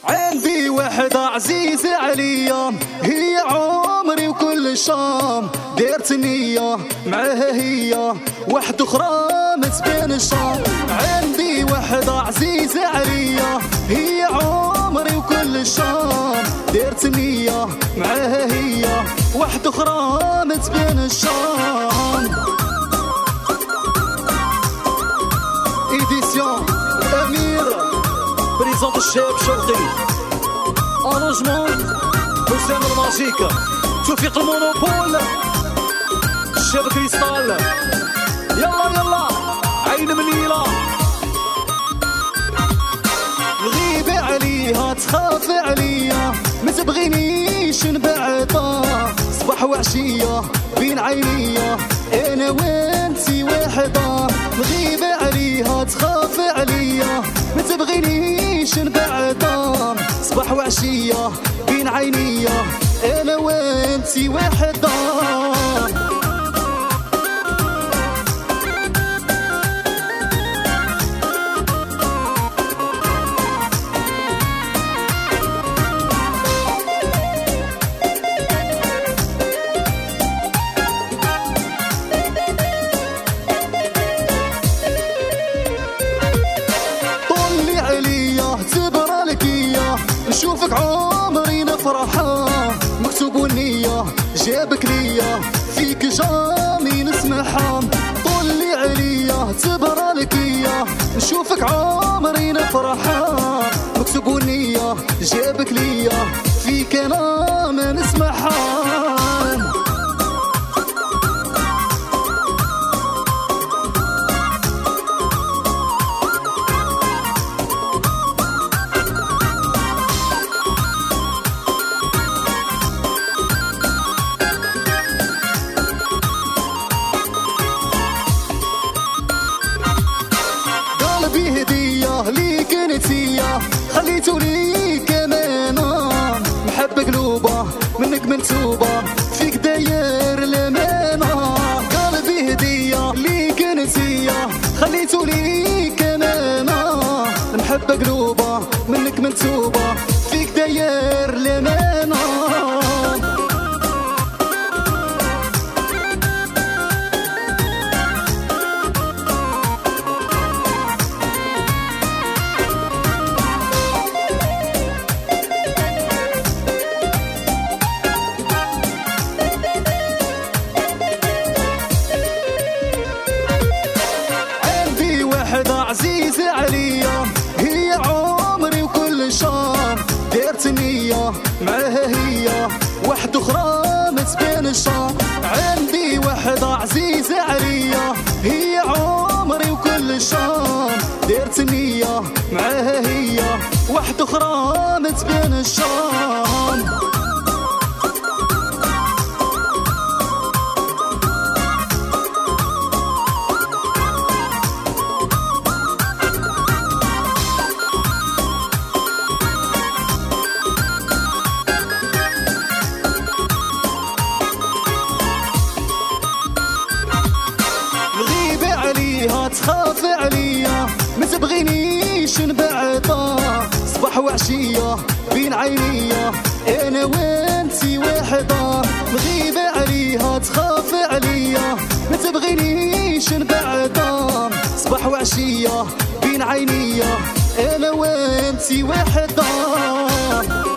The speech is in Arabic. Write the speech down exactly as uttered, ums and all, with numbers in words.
عندي وحدة عزيزة عليا هي عمري وكل شام، ديرت نية معاها هي واحدة أخرى متبين الشام. عندي وحدة عزيزة عليا هي عمري وكل شام، ديرت نية معاها هي واحدة أخرى متبين الشام. إيديسيون أمير بريزونت الشاب شرقي أرونجمون حسام الماجيك توفيق المونوبول الشاب كريستال. يلا يلا عين منيلة الغيبة عليها تخاف عليا ما تبغينيش نبعدها، صباح وعشية بين عينيا انا وانتي وحدة. الغيبة عليها تخاف عليا ما تبغينيش نبعدها، صباح وعشية بين عينيا انا وانتي وحدة. نشوفك عمري نفرحة مكتوب والنية جابك ليا فيك جامي نسمعها. طلي عليا تبرالك يا نشوفك عمري نفرحة مكتوب والنية جابك ليا فيك انا ما نسمعها. قلبي هدية ليك نتية خليتو ليك امانة، محبة قلوبة منك منسوبة فيك داير الامانة. قلبي هدية ليك نتية خليتو ليك امانة، محبة قلوبة منك منسوبة فيك داير الامانة. عزيزة عليا هي عمري وكل شام، ديرت نية معاها هي واحدة أخرى متبين الشام. عندي وحدة عزيزة عليا هي عمري وكل شام، ديرت نية معاها هي واحدة أخرى متبين الشام. تخاف عليا ما تبغينيش نبعدها، صباح وعشية بين عينيا انا وانتي وحدة. الغيبة عليها تخاف عليا ما تبغينيش نبعدها، صباح وعشية بين عينيا انا وانتي وحدة.